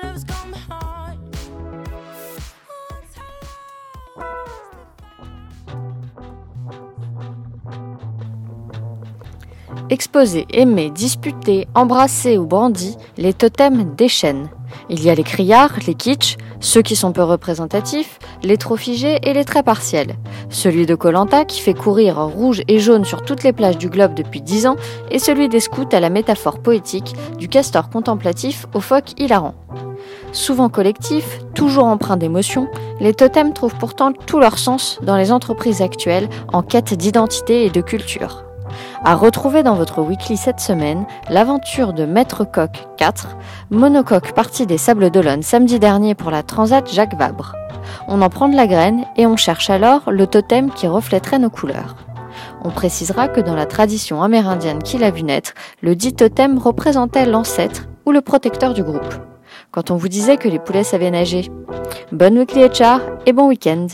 Exposés, aimés, disputés, embrassés ou brandis, les totems déchaînent. Il y a les criards, les kitsch, ceux qui sont peu représentatifs, les trop figés et les très partiels. Celui de Koh Lanta qui fait courir rouge et jaune sur toutes les plages du globe depuis 10 ans et celui des scouts à la métaphore poétique, du castor contemplatif au phoque hilarant. Souvent collectifs, toujours empreints d'émotion, les totems trouvent pourtant tout leur sens dans les entreprises actuelles en quête d'identité et de culture. À retrouver dans votre weekly cette semaine, l'aventure de Maître Coq 4, monocoque parti des Sables d'Olonne samedi dernier pour la Transat Jacques Vabre. On en prend de la graine et on cherche alors le totem qui reflèterait nos couleurs. On précisera que dans la tradition amérindienne qui l'a vu naître, le dit totem représentait l'ancêtre ou le protecteur du groupe. Quand on vous disait que les poulets savaient nager. Bonne weekly HR et bon week-end.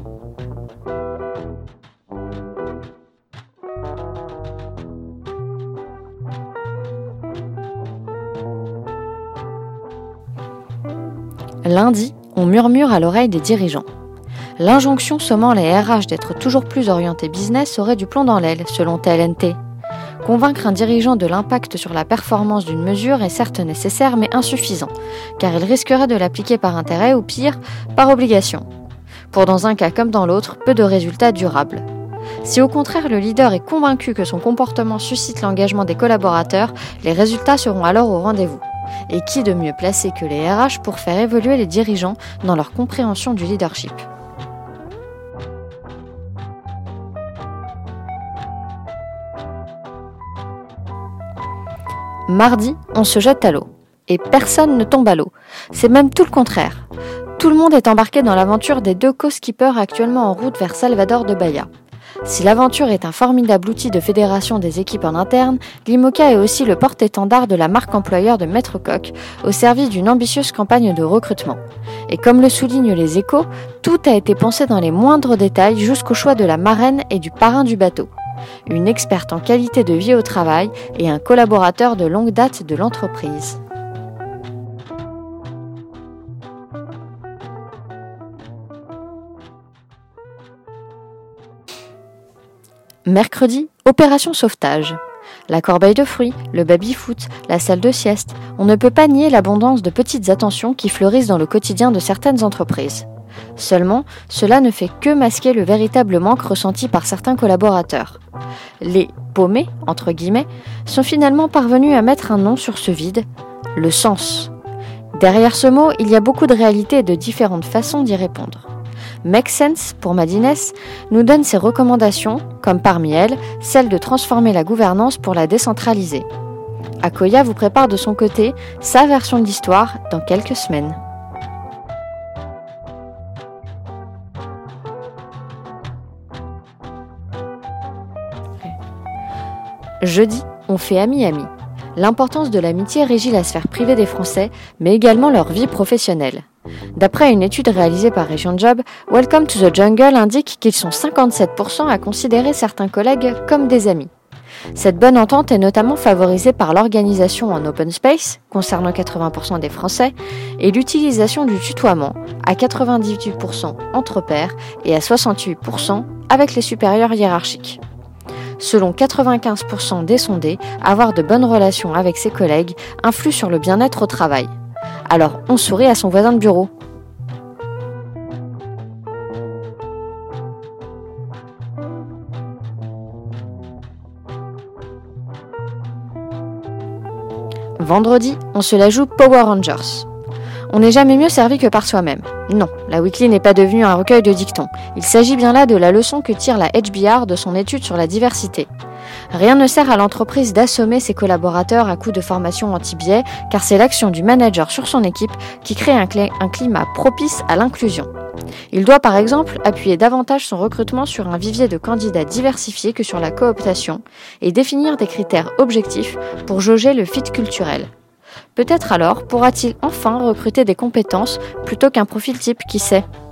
Lundi, on murmure à l'oreille des dirigeants. L'injonction sommant les RH d'être toujours plus orientés business aurait du plomb dans l'aile, selon TLNT. Convaincre un dirigeant de l'impact sur la performance d'une mesure est certes nécessaire mais insuffisant, car il risquerait de l'appliquer par intérêt ou pire, par obligation. Pour dans un cas comme dans l'autre, peu de résultats durables. Si au contraire le leader est convaincu que son comportement suscite l'engagement des collaborateurs, les résultats seront alors au rendez-vous. Et qui de mieux placé que les RH pour faire évoluer les dirigeants dans leur compréhension du leadership. Mardi, on se jette à l'eau. Et personne ne tombe à l'eau. C'est même tout le contraire. Tout le monde est embarqué dans l'aventure des 2 co-skippers actuellement en route vers Salvador de Bahia. Si l'aventure est un formidable outil de fédération des équipes en interne, l'IMOCA est aussi le porte-étendard de la marque employeur de Maître Coq, au service d'une ambitieuse campagne de recrutement. Et comme le soulignent les Échos, tout a été pensé dans les moindres détails jusqu'au choix de la marraine et du parrain du bateau. Une experte en qualité de vie au travail et un collaborateur de longue date de l'entreprise. Mercredi, opération sauvetage. La corbeille de fruits, le baby-foot, la salle de sieste, on ne peut pas nier l'abondance de petites attentions qui fleurissent dans le quotidien de certaines entreprises. Seulement, cela ne fait que masquer le véritable manque ressenti par certains collaborateurs. Les « paumés » entre guillemets, sont finalement parvenus à mettre un nom sur ce vide, le sens. Derrière ce mot, il y a beaucoup de réalités et de différentes façons d'y répondre. Make Sense, pour Madines, nous donne ses recommandations, comme parmi elles, celle de transformer la gouvernance pour la décentraliser. Akoya vous prépare de son côté sa version de l'histoire dans quelques semaines. Jeudi, on fait ami-ami. L'importance de l'amitié régit la sphère privée des Français, mais également leur vie professionnelle. D'après une étude réalisée par Région Job, Welcome to the Jungle indique qu'ils sont 57% à considérer certains collègues comme des amis. Cette bonne entente est notamment favorisée par l'organisation en open space, concernant 80% des Français, et l'utilisation du tutoiement, à 98% entre pairs et à 68% avec les supérieurs hiérarchiques. Selon 95% des sondés, avoir de bonnes relations avec ses collègues influe sur le bien-être au travail. Alors, on sourit à son voisin de bureau. Vendredi, on se la joue Power Rangers. On n'est jamais mieux servi que par soi-même. Non, la Weekly n'est pas devenue un recueil de dictons. Il s'agit bien là de la leçon que tire la HBR de son étude sur la diversité. Rien ne sert à l'entreprise d'assommer ses collaborateurs à coups de formation anti-biais, car c'est l'action du manager sur son équipe qui crée un climat propice à l'inclusion. Il doit par exemple appuyer davantage son recrutement sur un vivier de candidats diversifiés que sur la cooptation et définir des critères objectifs pour jauger le fit culturel. Peut-être alors pourra-t-il enfin recruter des compétences plutôt qu'un profil type, qui sait.